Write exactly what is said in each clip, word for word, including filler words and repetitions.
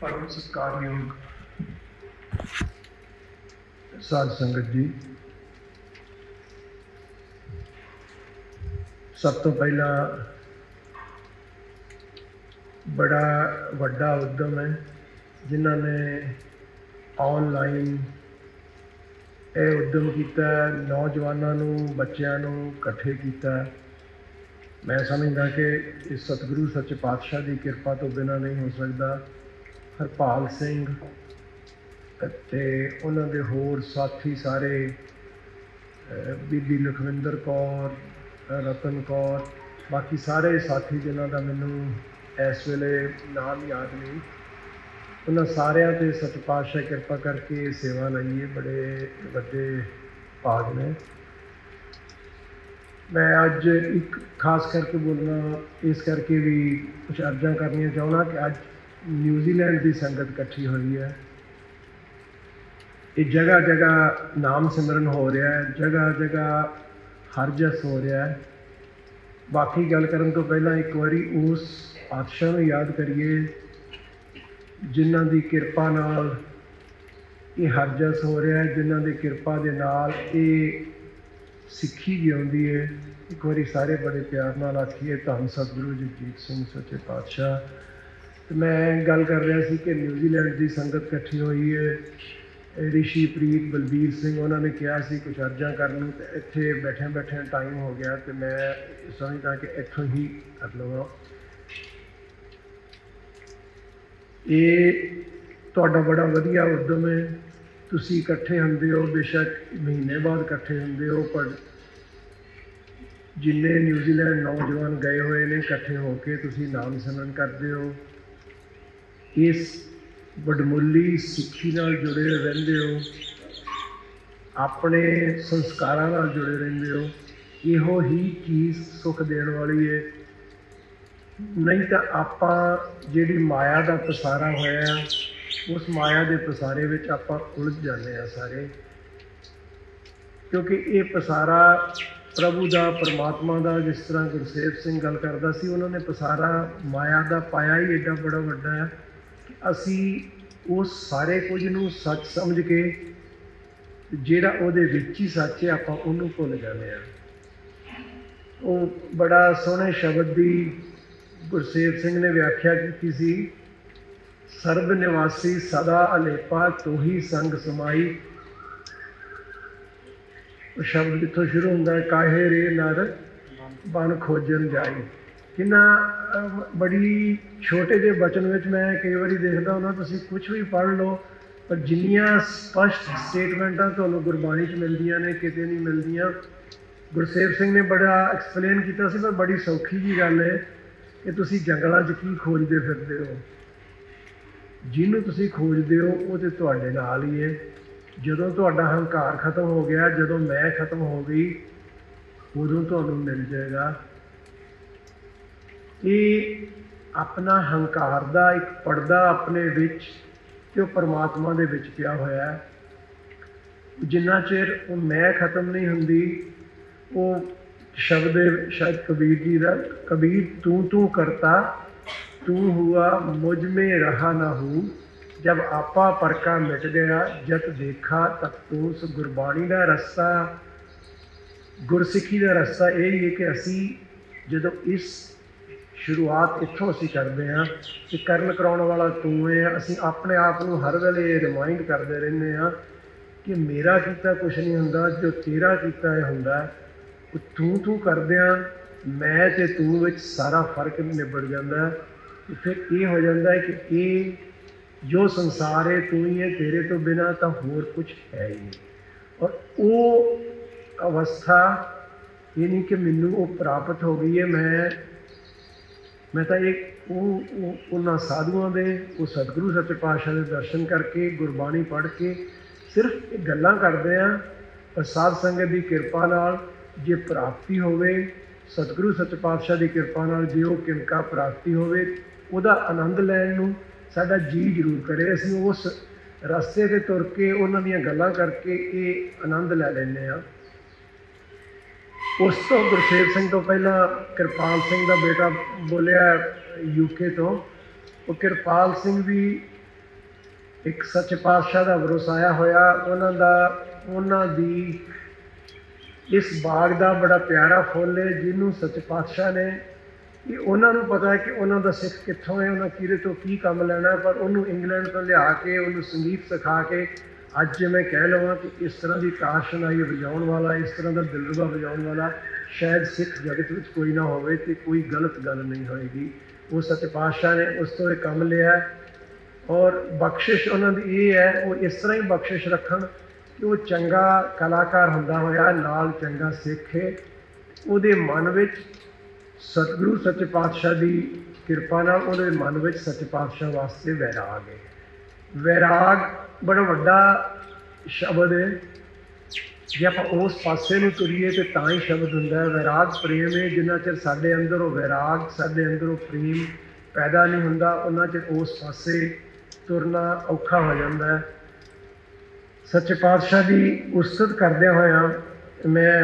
परम सत्कारयोग साध संगत जी, सब तो पहला बड़ा वड्डा उद्यम है जिन्होंने ऑनलाइन ये उद्यम किया, नौजवानों नूं बच्चों नूं इकट्ठे किया। मैं समझदा कि इस सतगुरु सच्चे पातशाह की कृपा तो बिना नहीं हो सकता। हरपाल सिंह ते उन्हां दे होर साथी सारे, बीबी लखविंदर कौर, रतन कौर, बाकी सारे साथी जिन्हां दा मैनू इस वेले नाम याद नहीं, उन्हां सारियां ते सच्चे पातशाह कृपा करके सेवा लई है। बड़े वड्डे भाग ने। मैं अज एक खास करके बोलना इस करके भी कुछ अर्जा करनिया चाहना कि अज न्यूजीलैंड की संगत इकट्ठी हुई है। ये जगह जगह नाम सिमरन हो रहा है, जगह जगह हरजस हो रहा है। बाकी गल करन तो पहला एक बारी उस पातशाह नूं याद करिए जिन्हां दी कृपा नाल ये हरजस हो रहा है, जिन्हां दी कृपा दे नाल ये सिक्खी जिउंदी है। एक बारी सारे बड़े प्यार नाल आखिए धन सतगुरु जगजीत सिंह सच्चे पातशाह। तो मैं गल कर रहा सी कि न्यूजीलैंड की संगत इकट्ठी हुई है। ऋषि प्रीत बलबीर सिंह उन्होंने कहा सी कुछ अर्जा करनी, तो इत्थे बैठे बैठे टाइम हो गया तो मैं समझदा कि इत्थों ही कर लवां। ये तुहाडा बड़ा वधिया उद्यम है, तुसी इकट्ठे हुंदे हो, बेशक महीने बाद इकट्ठे हुंदे हो, पर जिन्ने न्यूजीलैंड नौजवान गए हुए ने इकट्ठे होकर तुसी नाम सिमरन करते हो, इस वडमुली सिक्खी नाल जुड़े रहंदे हो, अपने संस्कारां नाल जुड़े रहंदे हो। इहो ही चीज़ सुख देण वाली है। नहीं तो आपां जिहड़ी माया का पसारा होया, उस माया के पसारे विच आपां उलझ जाते हैं सारे, क्योंकि ये पसारा प्रभु का परमात्मा का, जिस तरह गुरसेव सिंह गल करता सी, उन्होंने पसारा माया का पाया ही एडा बड़ा वड्डा है कि असी उस सारे कुछ नूं सच समझ के जिहड़ा उहदे विच ही सच है आपां उहनूं भुल जाते हैं। वो बड़ा सोहने शब्द की गुरसेव सिंह ने व्याख्या की सी, सर्ब निवासी सदा अलेपा तू ही संग समाई। शब्द जितों शुरू होंदा है, काहे रे नर बन खोजन जाई। किन्ना बड़ी छोटे जे बचन में मैं कई बार देखता हूँ, तुसीं कुछ भी पढ़ लो पर जिन्नियां स्पष्ट स्टेटमेंटां तुहानूं गुरबाणी च मिलदियां ने किते नहीं मिलदियां। गुरसेव सिंह ने बड़ा एक्सप्लेन किया सी, पर बड़ी सौखी जी गल है कि तुसीं जंगलां च की खोजदे फिरदे हो। जिन्हों तुसीं खोजदे हो वो तो तुहाडे नाल ही है। जदों तुहाडा हंकार खत्म हो गया, जदों मैं खत्म हो गई, उदों तुहानूं मिल जाएगा। ये अपना हंकार का एक पर्दा अपने विच ते परमात्मा दे विच पिया होया है। जिन्ना चिर वो मैं खत्म नहीं हुंदी, वो शब्द शायद कबीर जी का, कबीर तू तू करता तू हुआ मुझ में रहा ना हूँ, जब आपा परका मिट गया जत देखा तब तो। उस गुरबाणी का रस्ता, गुरसिੱਖੀ का रस्ता यही है कि असी जो इस शुरुआत इत्थों असी करते हैं कि करन कराउण वाला तू है। असी अपने आप को हर वेले रिमाइंड करते रहते हैं कि मेरा कीता कुछ नहीं हुंदा, जो तेरा कीता है हुंदा। तू तू करदियां मैं ते तू विच सारा फर्क निबड़ जाता है। फिर ये हो जाता है कि ये जो संसार है तू ही है, तेरे तो बिना तो होर कुछ है ही नहीं। और वो अवस्था ये नहीं कि मैनू वो प्राप्त हो गई है। मैं मैं तो एक उन्होंने साधुओं के, वो सतगुरु सच्चे पातशाह के दर्शन करके गुरबाणी पढ़ के सिर्फ गल्लां करते हैं, पर साध संगत की कृपा नाल जे प्राप्ति होवे, सतगुरु सच्चे पातशाह की कृपा नाल जे वो किनका प्राप्ति होवे, उहदा आनंद लैण नूं साडा जी जरूर करे। असीं उस रस्ते ते तुर के उन्हां दीयां गल्लां करके ये आनंद लै लैंदे आ। उस तो गुरसेव सिंह तो पहला कृपाल सिंह का बेटा बोलिया यूके तो, वो कृपाल सिंह भी एक सच्चे पातशाह का वरोसाया होया, उन्हां दा उन्हां दी इस बाग का बड़ा प्यारा फुल है जिन्हों सच्चे पातशाह ने कि उन्होंने पता है कि उन्होंने सिख कितों है, उन्हें किरे तो की काम लेना, पर उन्होंने इंग्लैंड तो लिया के उन्होंने संगीत सिखा के अज मैं कह लवां कि इस तरह की ताशनाई बजाने वाला, इस तरह का दिलरुबा बजाने वाला शायद सिख जगत में कोई ना होवे ते कोई गलत गल नहीं होएगी। वो सच्चे पातशाह ने उस तो काम लिया और बख्शिश उन्होंने ये है, वो इस तरह ही बख्शिश रखन कि वो चंगा कलाकार होंदा होया नाल चंगा सिख है, उहदे मन विच सतगुरु सच्चे पातशाह की किरपा नाल उहदे मन विच सच्चे पातशाह वास्ते वैराग है। वैराग बड़ा वड्डा शब्द है, जे आप उस पासे नूं तुरीए तो तां ही शब्द हुंदा है। वैराग प्रेम है, जिन्ना चिर साडे अंदर वो वैराग साडे अंदर वो प्रेम पैदा नहीं हुंदा उन्ना चिर उस पासे तुरना औखा हो जाता है। सच्चे पातशाह की उस्तत करदे होया मैं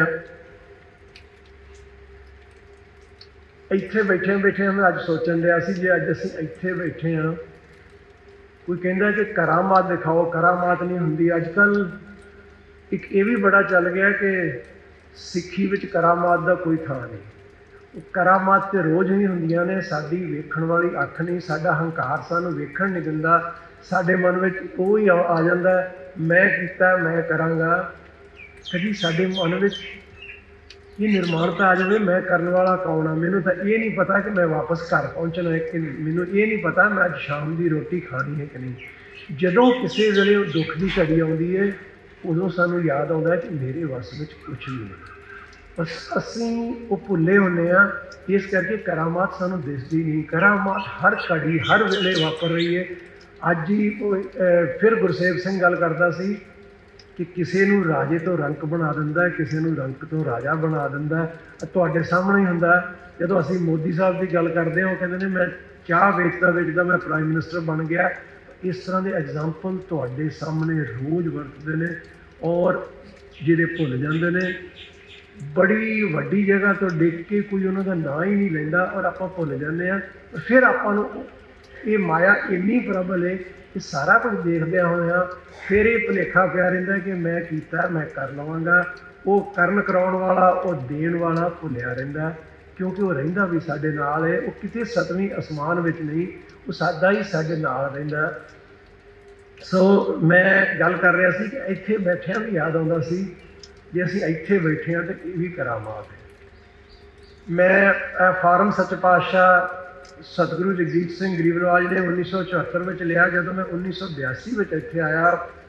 इत्थे बैठे बैठे मैं अज सोचन दिया सी, जे अज असीं इत्थे बैठे हाँ, कोई कहता कि करामात दिखाओ, करामात नहीं हुंदी। अजकल एक ये भी बड़ा चल गया कि सिक्खी विच करामात का कोई थां नहीं। करामात तो रोज़ ही हुंदियां ने, साडी वेखण वाली अख नहीं, साडा हंकार सानूं वेखण नहीं दिंदा, साडे मन विच वो ही आ जांदा मैं कीता मैं करांगा। कभी साडे मन विच ये निर्माणता आ जाए मैं करने वाला कौन आ, मैनू तो ये नहीं पता कि मैं वापस घर पहुँचना है कि मैनू ये नहीं पता मैं अज शाम की रोटी खानी है कि नहीं। जदों किसी वेले दुख की घड़ी आती है उदों सानू याद आता है कि मेरे वस में कुछ भी नहीं, बस असीं वो भुले होंने आ। इस करके करामात सानू दिसदी नहीं। करामात हर घड़ी हर वेले वापर रही है। अज ही फिर गुरसेव सिंह गल करता सी कि किसी नूं राजे तो रंक बना दिंदा है, किसी नूं रंक तो राजा बना दिंदा है। तुहाडे सामने ही हुंदा जदों असीं मोदी साहब की गल करते हैं, वो कहते हैं मैं चाह वेचदा वेचदा मैं प्राइम मिनिस्टर बन गया। इस तरह के एग्जाम्पल तुहाडे सामने रोज़ वरतदे ने और जिहड़े भुल जांदे ने। बड़ी वड्डी जगह तो डिग के कोई उन्हां दा नां ही नहीं लैंदा और आपां भुल जांदे आ। फिर आपां नूं ये माया इन्नी प्रबल है कि सारा कुछ देखदे होया फिर ये भुलेखा पिया रहिंदा कि मैं कीता मैं कर लवांगा। वो करन कराउण वाला वो देण वाला भुलिया रहिंदा, क्योंकि वो रहिंदा भी साडे नाल है। वो किते सतवीं आसमान विच नहीं, वो सादा ही साडे नाल रहिंदा। सो मैं गल कर रहा सी कि इत्थे बैठिया भी याद आउंदा सी जे असीं इत्थे बैठे हाँ तो ये भी करामात है। मैं फार्म सच्चे पातशाह सतगुरु जगजीत सिंह गरीबनवाज ने उन्नीस सौ चौहत्तर में लिया। जदों मैं उन्नीस सौ बयासी में इत्थे आया,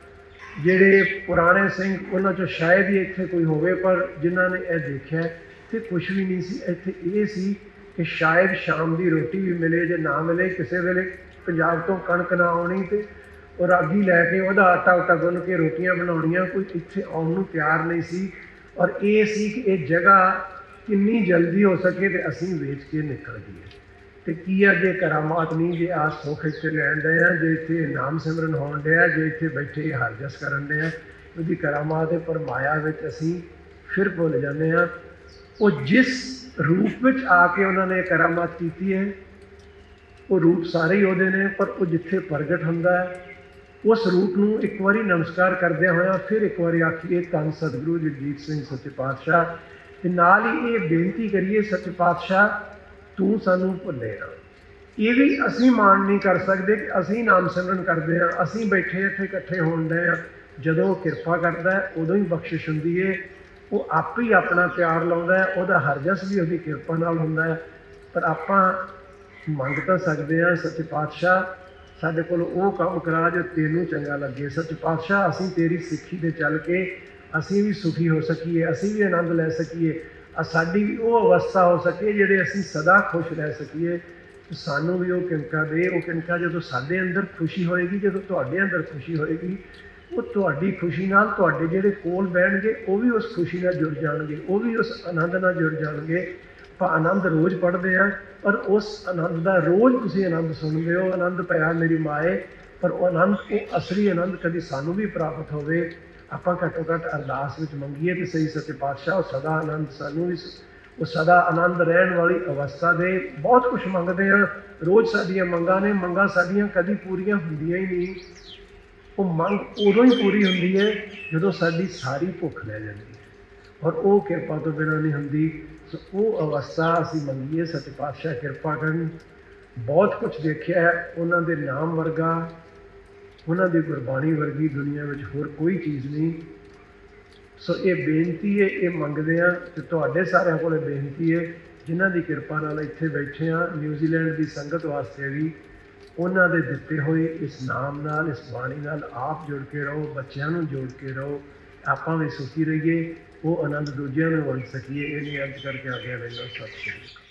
जिहड़े पुराने सिंह उन्हां चों शायद ही इत्थे कोई होवे, पर जिन्हां ने यह देखा तो कुछ भी नहीं सी। इत्थे ये सी कि शायद शाम की रोटी भी मिले, जे ना मिले किसी वेले पंजाब तो कणक ना आउणी तो और रागी लैके वह आटा उटा गुन के रोटियां बनाउणियां, कोई इत्थे आउण नूं तैयार नहीं सी। और ये सी कि ये जगह कितनी जल्दी हो सके तो असीं वेच के निकल गए। तो की है जे करामात नहीं, जे आ सुख इत्थे लैण दे आ, जे इत्थे नाम सिमरन होण दिया, जे इत्थे बैठे हरजस करन दे आ, उहदी करामात है। पर माया विच असीं फिर भुल जांदे आ। वो जिस रूप विच आके उन्होंने करामात कीती है वो रूप सारे ही उहदे ने, पर वो जिथे प्रगट हुंदा है उस रूप नूं एक बारी नमस्कार करदे होया फिर एक बारी आखिए धन सतगुरु जगजीत सिंह सच्चे पातशाह। ते नाल ही ये बेनती करिए सच्चे पातशाह तू सानू भुल्ले ना। ये भी असीं मान नहीं कर सकते कि असीं नाम सिमरन करते हैं, असीं बैठे इत्थे इकट्ठे होण दे आ। जदों किरपा करदा है उदों ही बख्शिश हुंदी है। वो आप ही अपना प्यार लाउंदा है, उहदा हरजस भी उहदी किरपा नाल हुंदा है। पर आपां मंग तां सकदे आ सच्चे पातशाह साडे कोल वो काम करा जो तेनू चंगा लगे। सच्चे पातशाह असीं तेरी सिक्खी ते चल के असीं भी सुखी हो सकीए, असीं भी आनंद लै सकीए, साडी भी वो अवस्था हो सके जिहड़े असीं सदा खुश रह सकीए। तो सानू भी वो किनका दे। वो किनका जदों साडे अंदर खुशी होएगी, जदों तुहाडे अंदर खुशी होएगी, वो तुहाडी खुशी नाल तुहाडे जिहड़े कोल बैठणगे वो भी उस खुशी नाल जुड़ जाणगे, वो भी उस आनंद नाल जुड़ जाणगे। ਆਪਾਂ आनंद रोज़ पढ़ते हैं पर उस आनंद का रोज़ तुसीं आनंद सुनते हो। आनंद पाया मेरी माए, पर वो आनंद वो असली आनंद कभी सानू भी प्राप्त होवे। आपां घट्टो घट्ट अरदास विच मंगीए तो सही सच्चे पातशाह वो सदा आनंद सानू भी वो सदा आनंद रहन वाली अवस्था दे। बहुत कुछ मंगते हैं, रोज़ साडियां मंगां ने, मंगां साडियां कभी पूरियां हुंदियां ही नहीं। ਉਹ ਮੰਗ ਉਦੋਂ ਹੀ ਪੂਰੀ ਹੁੰਦੀ ਹੈ ਜਦੋਂ ਸਾਡੀ ਸਾਰੀ ਭੁੱਖ ਲੈ ਜਾਂਦੀ ਹੈ, ਔਰ ਉਹ ਕਿਰਪਾ ਤੋਂ ਬਿਨਾਂ ਨਹੀਂ ਹੁੰਦੀ। ਸੋ ਉਹ ਅਵਸਥਾ ਅਸੀਂ ਮੰਗੀਏ, ਸੱਚੇ ਪਾਤਸ਼ਾਹ ਕਿਰਪਾ ਕਰਨ। ਬਹੁਤ ਕੁਛ ਦੇਖਿਆ ਹੈ, ਉਹਨਾਂ ਦੇ ਨਾਮ ਵਰਗਾ, ਉਹਨਾਂ ਦੀ ਗੁਰਬਾਣੀ ਵਰਗੀ ਦੁਨੀਆ ਵਿੱਚ ਹੋਰ ਕੋਈ ਚੀਜ਼ ਨਹੀਂ। ਸੋ ਇਹ ਬੇਨਤੀ ਹੈ, ਇਹ ਮੰਗਦੇ ਹਾਂ, ਅਤੇ ਤੁਹਾਡੇ ਸਾਰਿਆਂ ਕੋਲ ਬੇਨਤੀ ਹੈ, ਜਿਨ੍ਹਾਂ ਦੀ ਕਿਰਪਾ ਨਾਲ ਇੱਥੇ ਬੈਠੇ ਹਾਂ, ਨਿਊਜ਼ੀਲੈਂਡ ਦੀ ਸੰਗਤ ਵਾਸਤੇ ਵੀ ਉਹਨਾਂ ਦੇ ਦਿੱਤੇ ਹੋਏ ਇਸ ਨਾਮ ਨਾਲ, ਇਸ ਬਾਣੀ ਨਾਲ ਆਪ ਜੁੜ ਕੇ ਰਹੋ, ਬੱਚਿਆਂ ਨੂੰ ਜੋੜ ਕੇ ਰਹੋ, ਆਪਾਂ ਵੀ ਸੁਖੀ ਰਹੀਏ, ਉਹ ਆਨੰਦ ਦੂਜਿਆਂ ਨੂੰ ਵੰਡ ਸਕੀਏ। ਇਹ ਨਹੀਂ ਅੰਤ ਕਰਕੇ ਆ ਗਿਆ। ਮੈਨੂੰ ਸਤਿ ਸ਼੍ਰੀ ਅਕਾਲ।